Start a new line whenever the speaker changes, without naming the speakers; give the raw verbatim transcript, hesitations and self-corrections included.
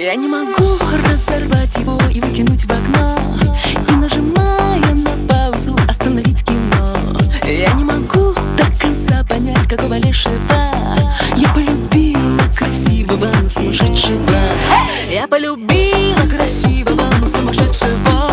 Я не могу разорвать его и выкинуть в окно, и, нажимая на паузу, остановить кино. Я не могу до конца понять, какого лешего я полюбила красивого, но сумасшедшего. Я полюбила красивого, но сумасшедшего.